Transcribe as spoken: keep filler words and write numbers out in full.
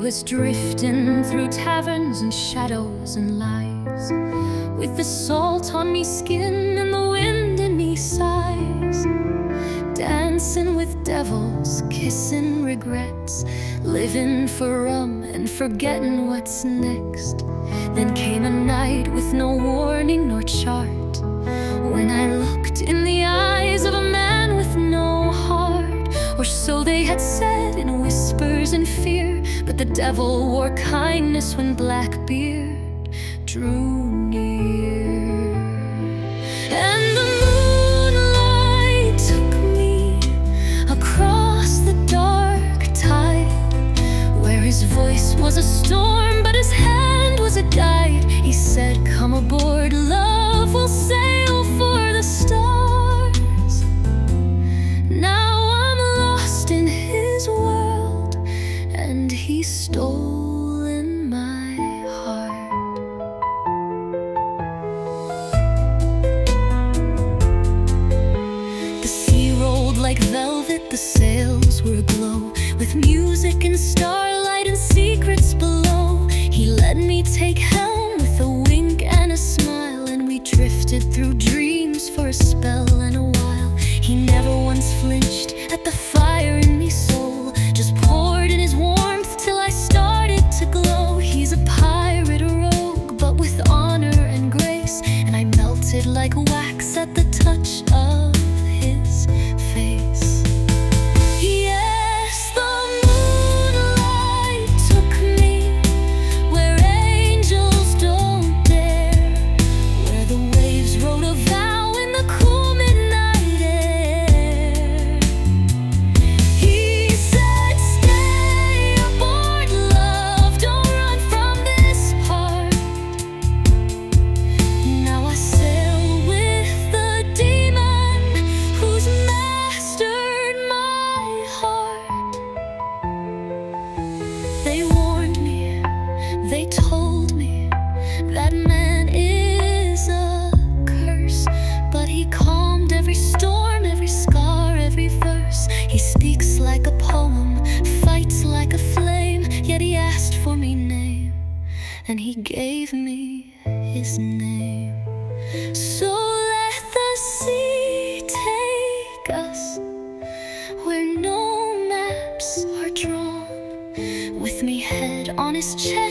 was drifting through taverns and shadows and lies, with the salt on me skin and the wind in me sighs, dancing with devils, kissing regrets, living for rum and forgetting what's next. Then came a night with no warning nor chart, when I looked in the eyes of a man with no heart, or so they had said in whispers and fear. But the devil wore kindness when Blackbeard drew near. And the moonlight took me across the dark tide, where his voice was a storm but his hand was a guide. He said, "Come aboard, love, we'll sail for the stars." Now I'm lost in his world, and he's stolen my heart. The sea rolled like velvet, the sails were aglow with music and starlight and secrets below. He let me take helm with a wink and a smile, and we drifted through dreams for a spell and a while. He never once flinched at the fire in me soul, just poured in his warmth till I started to glow. He's a pirate, a rogue, but with honor and grace, and I melted like wax at the touch of his face. Yes, the moonlight took me where angels don't dare, where the waves wrote a vow in the cool midnight air. He said, "Stay aboard, love, don't run from this part." Now I sail with the demon who's mastered my heart. They warned me, they told me that man is a curse, but he calmed every storm, every scar, every verse. He speaks like a poem, fights like a flame, yet he asked for me name, and he gave me his name. So let the sea take us where no maps are drawn, with me head on his chest